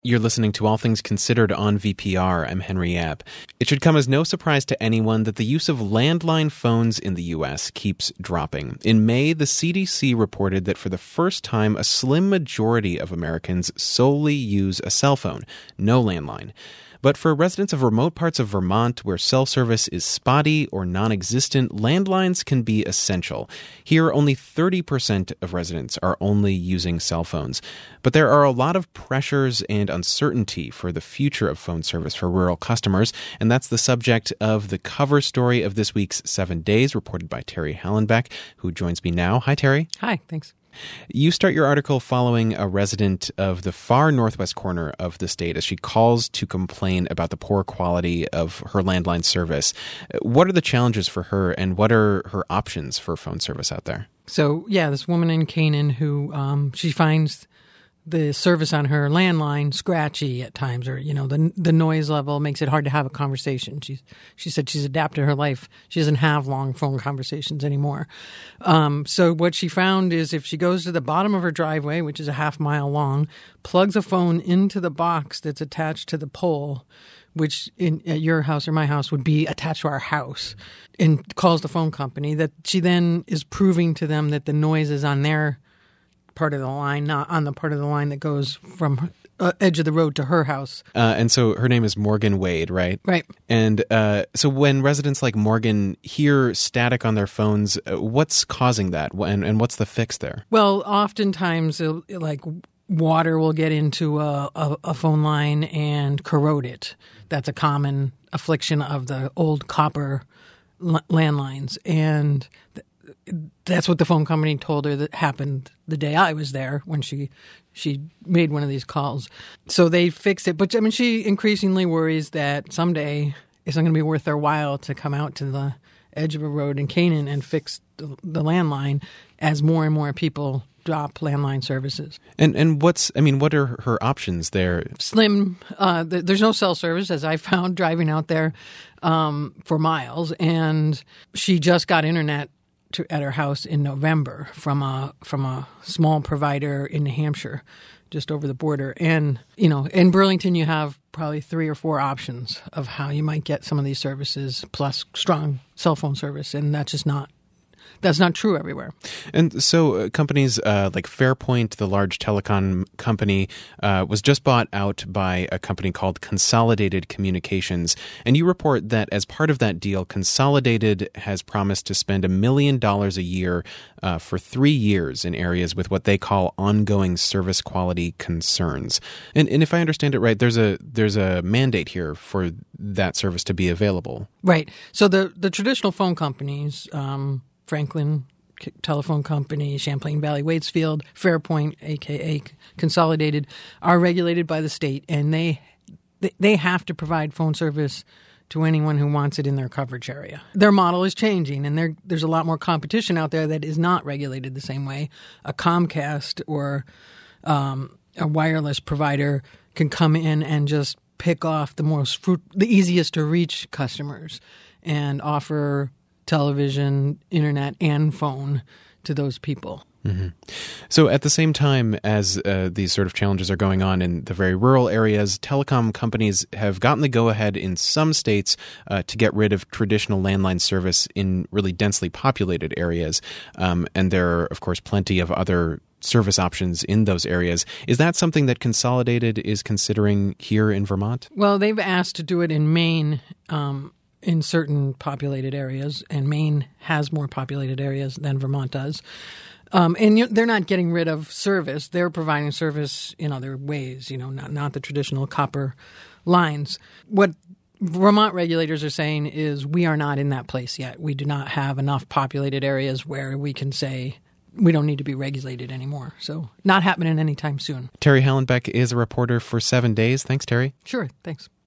You're listening to All Things Considered on VPR. I'm Henry Abb. It should come as no surprise to anyone that the use of landline phones in the U.S. keeps dropping. In May, the CDC reported that for the first time, a slim majority of Americans solely use a cell phone, no landline. But for residents of remote parts of Vermont where cell service is spotty or non-existent, landlines can be essential. Here, only 30% of residents are only using cell phones. But there are a lot of pressures and uncertainty for the future of phone service for rural customers, and that's the subject of the cover story of this week's 7 Days, reported by Terry Hallenbeck, who joins me now. Hi, Terry. Hi, thanks. You start your article following a resident of the far northwest corner of the state as she calls to complain about the poor quality of her landline service. What are the challenges for her, and what are her options for phone service out there? So, this woman in Canaan who she finds the service on her landline scratchy at times, or the noise level makes it hard to have a conversation. She said she's adapted her life. She doesn't have long phone conversations anymore. So what she found is if she goes to the bottom of her driveway, which is a half-mile long, plugs a phone into the box that's attached to the pole, which at your house or my house would be attached to our house, and calls the phone company, that she then is proving to them that the noise is on their part of the line, not on the part of the line that goes from edge of the road to her house. And so her name is Morgan Wade, right? Right. And so when residents like Morgan hear static on their phones, what's causing that? And what's the fix there? Well, oftentimes, water will get into a phone line and corrode it. That's a common affliction of the old copper landlines. And that's what the phone company told her that happened the day I was there when she made one of these calls. So they fixed it. But, she increasingly worries that someday it's not going to be worth their while to come out to the edge of a road in Canaan and fix the landline as more and more people drop landline services. And what are her options there? Slim. There's no cell service, as I found driving out there for miles. And she just got internet at her house in November from a small provider in New Hampshire, just over the border. And, in Burlington, you have probably 3 or 4 options of how you might get some of these services, plus strong cell phone service. And that's not true everywhere. And so companies like Fairpoint, the large telecom company, was just bought out by a company called Consolidated Communications. And you report that as part of that deal, Consolidated has promised to spend $1 million a year for 3 years in areas with what they call ongoing service quality concerns. And if I understand it right, there's a mandate here for that service to be available. Right. So the traditional phone companies, Franklin Telephone Company, Champlain Valley Waitsfield, Fairpoint, a.k.a. Consolidated, are regulated by the state, and they have to provide phone service to anyone who wants it in their coverage area. Their model is changing, and there's a lot more competition out there that is not regulated the same way. A Comcast or a wireless provider can come in and just pick off the easiest to reach customers and offer television, internet, and phone to those people. Mm-hmm. So at the same time as these sort of challenges are going on in the very rural areas, telecom companies have gotten the go-ahead in some states to get rid of traditional landline service in really densely populated areas. And there are, of course, plenty of other service options in those areas. Is that something that Consolidated is considering here in Vermont? Well, they've asked to do it in Maine, in certain populated areas, and Maine has more populated areas than Vermont does. And they're not getting rid of service. They're providing service in other ways, not the traditional copper lines. What Vermont regulators are saying is we are not in that place yet. We do not have enough populated areas where we can say we don't need to be regulated anymore. So not happening anytime soon. Terry Hallenbeck is a reporter for 7 Days. Thanks, Terry. Sure. Thanks.